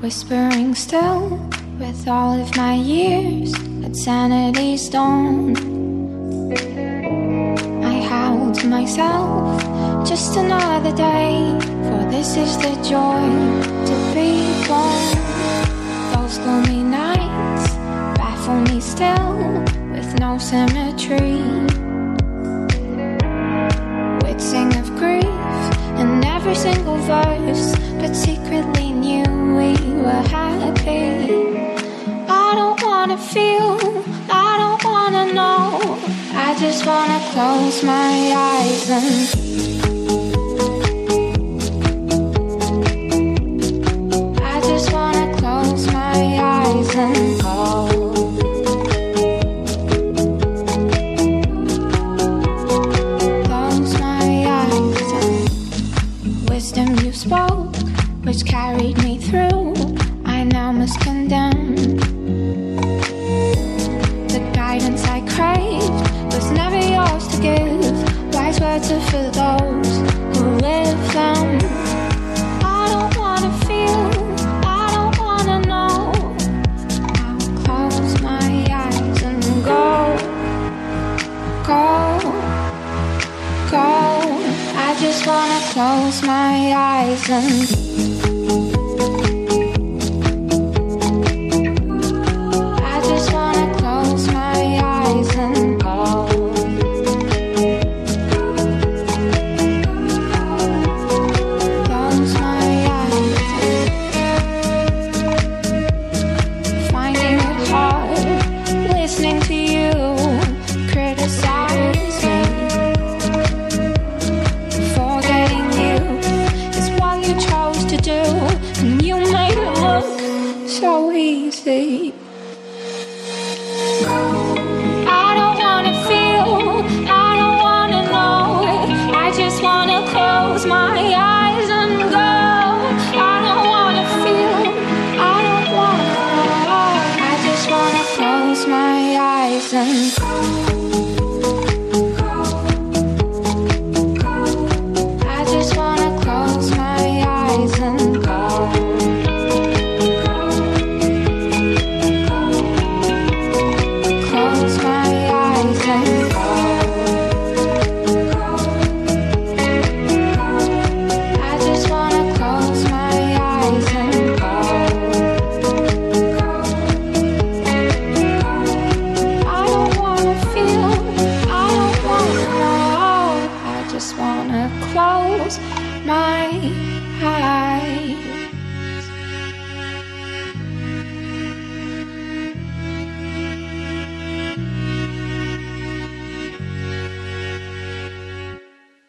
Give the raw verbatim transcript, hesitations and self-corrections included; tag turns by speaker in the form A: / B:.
A: Whispering still with all of my years at sanity's dawn. I howl to myself, just another day, for this is the joy to be born. Those gloomy nights baffle me still with no symmetry. We'd sing of grief in every single verse, but secretly knew we were happy. I don't wanna feel, I don't wanna know, I just wanna close my eyes and I just wanna close my eyes and go. Close my eyes and wisdom you spoke, which carried me through, I now must condemn. The guidance I craved was never yours to give. Wise words are for those who live them. I don't wanna feel, I don't wanna know, I'll close my eyes and go, go, go. I just wanna close my eyes and so easy. I don't wanna feel, I don't wanna know, I just wanna close my